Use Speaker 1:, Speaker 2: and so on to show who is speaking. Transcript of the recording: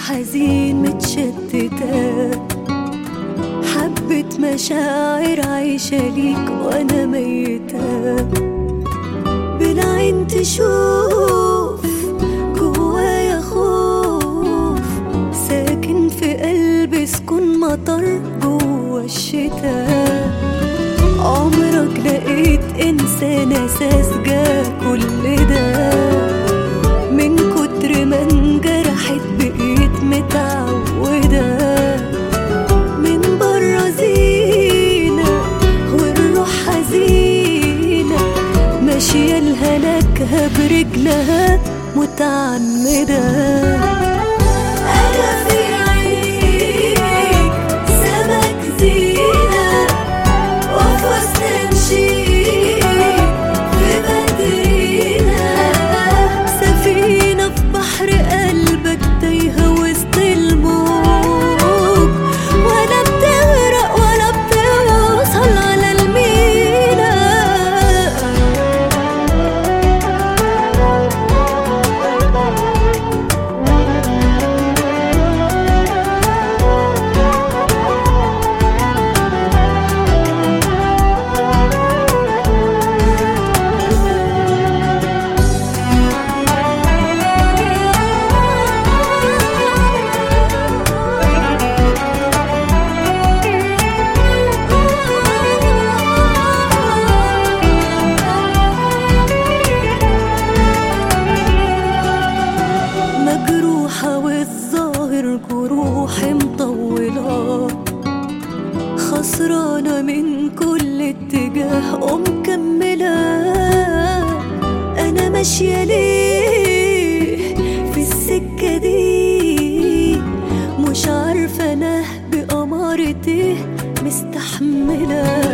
Speaker 1: حزين متشتتة، حبة مشاعر عايشة ليك وأنا ميتة. بالعين تشوف جوايا خوف، ساكن في قلبي سكون مطر جوا الشتا. عمرك لقيت إنسان أساس جا كل ده؟ من كتر ما انجرحت بقيت متعودة. من برا زينة والروح حزينة، ماشية لهلاكها برجلها متعمدة. أنا في عينيك سمك زينة، وفي وسط مشيك في مدينة. سفينة في بحر قلبك تايهة وسط الموج، ولا بتغرق ولا بتوصل على المينا. والظاهر جروحي مطولة، خسرانة من كل اتجاه ومكملة. أنا ماشية ليه في السكة دي؟ مش عارفة أنا بأمارة إيه مستحملة.